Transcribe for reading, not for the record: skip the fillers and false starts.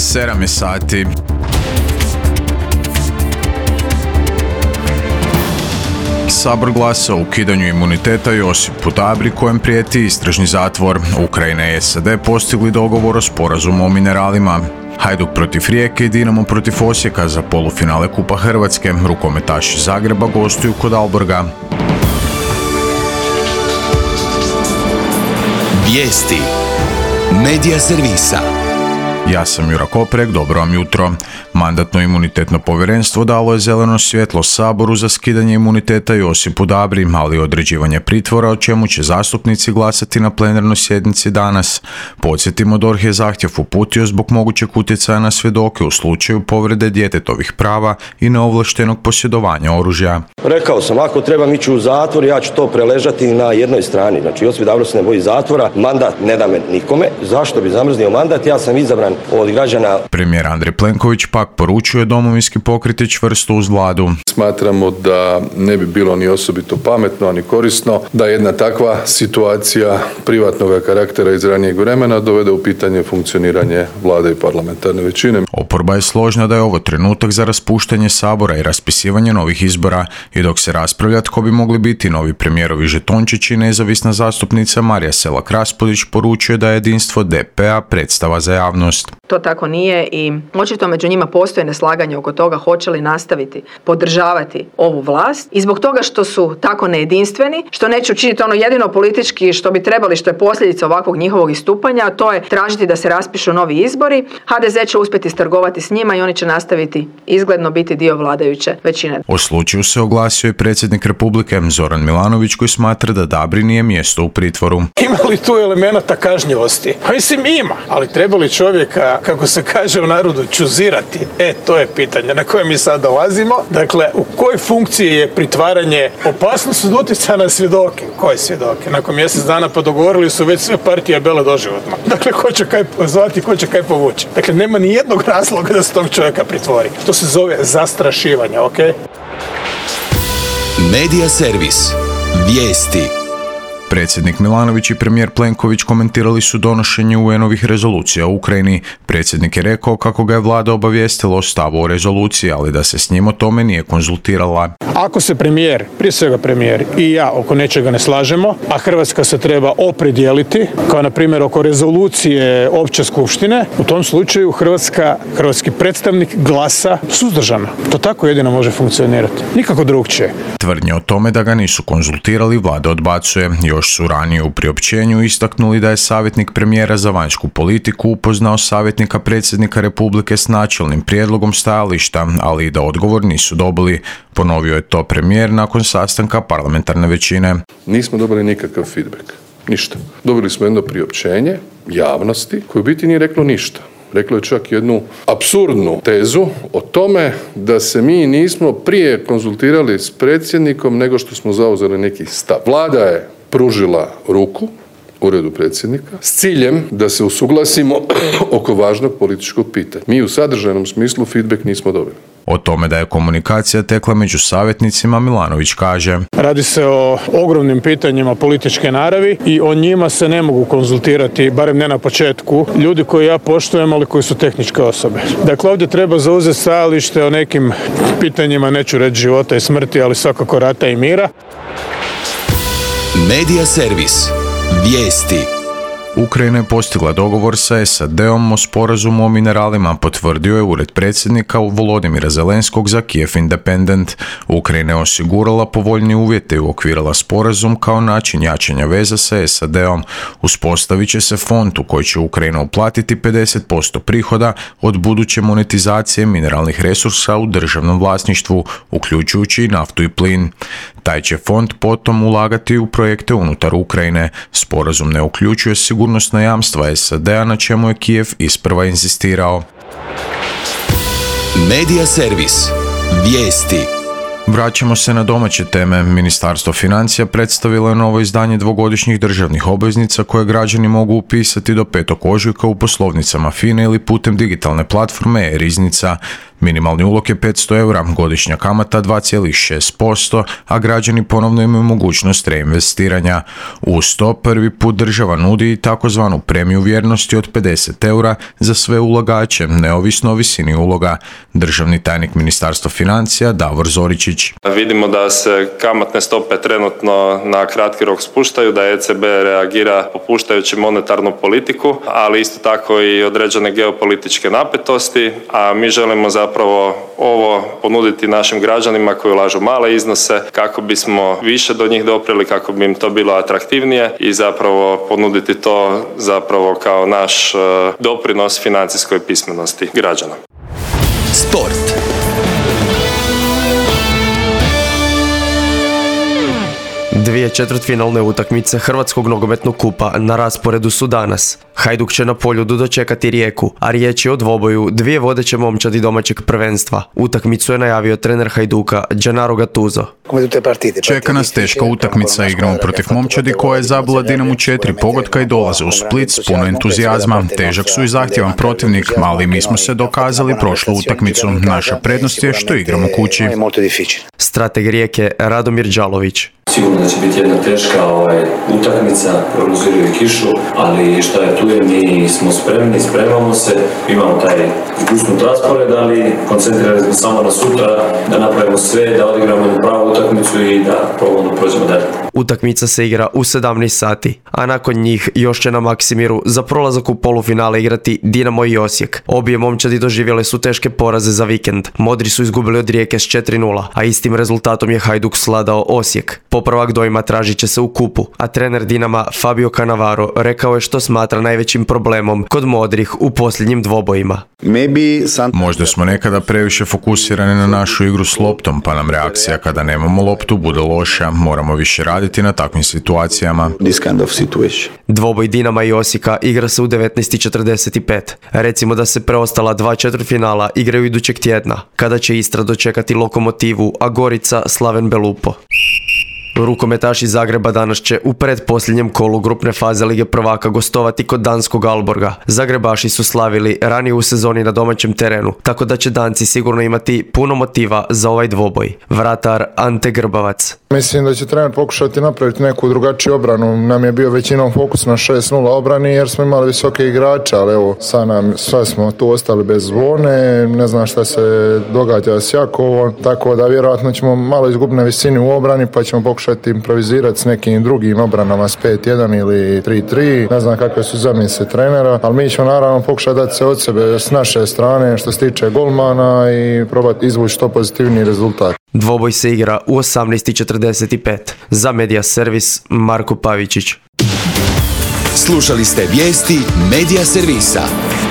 7 je sati. Sabor glasa o ukidanju imuniteta Josipu Dabri kojem prijeti istražni zatvor. Ukrajina i SAD postigli dogovor o sporazumu o mineralima. Hajduk protiv Rijeke i Dinamo protiv Osijeka za polufinale Kupa Hrvatske. Rukometaši Zagreba gostuju kod Alborga. Vijesti Medija servisa. Ja sam Jura Koprek, dobro vam jutro. Mandatno-imunitetno povjerenstvo dalo je zeleno svjetlo Saboru za skidanje imuniteta Josipu Dabri, ali i određivanje pritvora, o čemu će zastupnici glasati na plenarnoj sjednici danas. Podsjetimo, DORH je zahtjev uputio zbog mogućeg utjecaja na svjedoke u slučaju povrede djetetovih prava i neovlaštenog posjedovanja oružja. Rekao sam, ako trebam ići u zatvor, ja ću to preležati na jednoj strani. Znači, Josip Dabro se ne boji zatvora, mandat ne da me nikome. Zašto bi zamrznio mandat? Ja sam izabran od građana. Premijer Andrej Plenković pak poručuje Domovinski pokret je čvrsto uz vladu. Smatramo da ne bi bilo ni osobito pametno, ni korisno da jedna takva situacija privatnog karaktera iz ranijeg vremena dovede u pitanje funkcioniranje vlade i parlamentarne većine. Oporba je složna da je ovo trenutak za raspuštanje Sabora i raspisivanje novih izbora, i dok se raspravlja tko bi mogli biti novi premijerovi žetončići, nezavisna zastupnica Marija Selak-Raspudić poručuje da je jedinstvo DP-a predstava za javnost. To tako nije i očito među njima postoje neslaganje oko toga hoće li nastaviti podržavati ovu vlast i zbog toga što su tako nejedinstveni, što neće učiniti ono jedino politički što bi trebali, što je posljedica ovakvog njihovog istupanja, a to je tražiti da se raspišu novi izbori. HDZ će uspjeti strgovati s njima i oni će nastaviti izgledno biti dio vladajuće većine. O slučaju se oglasio i predsjednik Republike Zoran Milanović koji smatra da Dabri nije mjesto u pritvoru. Ima li tu elemenata kažnjivosti? Pa mislim ima, ali treba li čovjeka, kako se kaže u narodu, čuzirati? To je pitanje na koje mi sad dolazimo. Dakle, u kojoj funkciji je pritvaranje opasnost od utjecaja na svjedoke? Koje svjedoke? Nakon mjesec dana pa dogovorili su već sve partije bele doživotno. Dakle, ko će kaj pozvati, ko će kaj povući. Dakle, nema ni jednog razloga da se tog čovjeka pritvori. To se zove zastrašivanje, ok? Medija servis. Vijesti. Predsjednik Milanović i premijer Plenković komentirali su donošenje UN-ovih rezolucija u Ukrajini. Predsjednik je rekao kako ga je vlada obavijestila o stavu o rezoluciji, ali da se s njim o tome nije konzultirala. Ako se premijer, prije svega premijer i ja oko nečega ne slažemo, a Hrvatska se treba opredijeliti, kao na primjer oko rezolucije opće skupštine, u tom slučaju hrvatski predstavnik glasa suzdržano. To tako jedino može funkcionirati. Nikako drugčije. Tvrdnje o tome da ga nisu konzultirali vlada odbacuje. Još su ranije u priopćenju istaknuli da je savjetnik premijera za vanjsku politiku upoznao savjetnika predsjednika Republike s načelnim prijedlogom stajališta, ali i da odgovor nisu dobili. Ponovio je to premijer nakon sastanka parlamentarne većine. Nismo dobili nikakav feedback. Ništa. Dobili smo jedno priopćenje javnosti koje u biti nije reklo ništa. Reklo je čak jednu apsurdnu tezu o tome da se mi nismo prije konzultirali s predsjednikom nego što smo zauzeli neki stav. Vlada je pružila ruku uredu predsjednika s ciljem da se usuglasimo oko važnog političkog pitanja. Mi u sadržajnom smislu feedback nismo dobili. O tome da je komunikacija tekla među savjetnicima Milanović kaže: Radi se o ogromnim pitanjima političke naravi i o njima se ne mogu konzultirati, barem ne na početku, ljudi koje ja poštujem, ali koji su tehničke osobe. Dakle, ovdje treba zauzeti stajalište o nekim pitanjima, neću reći života i smrti, ali svakako rata i mira. Medija servis. Vijesti. Ukrajina je postigla dogovor sa SAD-om o sporazumu o mineralima, potvrdio je ured predsjednika Volodimira Zelenskog za Kiev Independent. Ukrajina je osigurala povoljnije uvjete i uokvirila sporazum kao način jačanja veza sa SAD-om. Uspostavit će se fond u koji će Ukrajina uplatiti 50% prihoda od buduće monetizacije mineralnih resursa u državnom vlasništvu, uključujući i naftu i plin. Taj će fond potom ulagati u projekte unutar Ukrajine. Sporazum ne uključuje sigurnosna jamstva SAD-a, na čemu je Kijev isprva inzistirao. Medija servis. Vijesti. Vraćamo se na domaće teme. Ministarstvo financija predstavilo je novo izdanje dvogodišnjih državnih obveznica koje građani mogu upisati do 5. ožujka u poslovnicama FINA-e ili putem digitalne platforme e-Riznica. Minimalni ulog je 500 eura, godišnja kamata 2,6%, a građani ponovno imaju mogućnost reinvestiranja. Uz to prvi put država nudi i takozvanu premiju vjernosti od 50 eura za sve ulagače, neovisno o visini uloga. Državni tajnik Ministarstva financija Davor Zoričić. Vidimo da se kamatne stope trenutno na kratki rok spuštaju, da ECB reagira popuštajući monetarnu politiku, ali isto tako i određene geopolitičke napetosti, a mi želimo zapravo ovo ponuditi našim građanima koji ulažu male iznose kako bismo više do njih doprili, kako bi im to bilo atraktivnije i zapravo ponuditi to zapravo kao naš doprinos financijskoj pismenosti građana. Sport. Dvije četvrtfinalne utakmice Hrvatskog nogometnog kupa na rasporedu su danas. Hajduk će na Poljudu dočekati Rijeku, a riječ je o dvoboju dvije vodeće momčadi domaćeg prvenstva. Utakmicu je najavio trener Hajduka Gennaro Gattuso. Čeka nas teška utakmica, igramo protiv momčadi koja je zabila Dinamo 4 pogotka i dolaze u Split s puno entuzijazma. Težak su i zahtjevan protivnik, ali mi smo se dokazali prošlu utakmicu. Naša prednost je što igramo kući. Strateg Rijeke Radomir Đalović. Sigurno da će biti jedna teška utakmica, prognoziraju kišu, ali šta je tu je, mi smo spremni, spremamo se, imamo taj gusnut raspored, ali koncentrirali smo samo na sutra, da napravimo sve, da odigramo pravu utakmicu i da probamo prođemo dalje. Utakmica se igra u 17 sati, a nakon njih još će na Maksimiru za prolazak u polufinale igrati Dinamo i Osijek. Obje momčadi doživjele su teške poraze za vikend. Modri su izgubili od Rijeke s 4:0, a istim rezultatom je Hajduk svladao Osijek. Popravak dojma tražit će se u kupu, a trener Dinama Fabio Cannavaro rekao je što smatra najvećim problemom kod modrih u posljednjim dvobojima. Možda smo nekada previše fokusirani na našu igru s loptom, pa nam reakcija kada nemamo loptu bude loša. Moramo više raditi na takvim situacijama. Dvoboj Dinama i Osijeka igra se u 19:45. Recimo da se preostala dva četvrtfinala igraju idućeg tjedna, kada će Istra dočekati Lokomotivu, a Gorica Slaven Belupo. Rukometaši Zagreba danas će u predposljednjem kolu grupne faze Lige prvaka gostovati kod danskog Aalborga. Zagrebaši su slavili ranije u sezoni na domaćem terenu, tako da će Danci sigurno imati puno motiva za ovaj dvoboj. Vratar Ante Grbavac. Mislim da će trener pokušati napraviti neku drugačiju obranu. Nam je bio većinom fokus na 6:0 obrani jer smo imali visoke igrače, ali evo sve smo tu ostali bez zvone, ne znam šta se događa s Jakovom, tako da vjerojatno ćemo malo izgubiti na visini u obrani pa ćemo pokušati improvizirati s nekim drugim obranama s 5-1 ili 3-3, ne znam kakve su zamisli trenera, ali mi ćemo naravno pokušati dati se od sebe s naše strane što se tiče golmana i probati izvući što pozitivniji rezultat. Dvoboj se igra u 18:45. Za Media Servis Marko Pavičić. Slušali ste vijesti Media Servisa.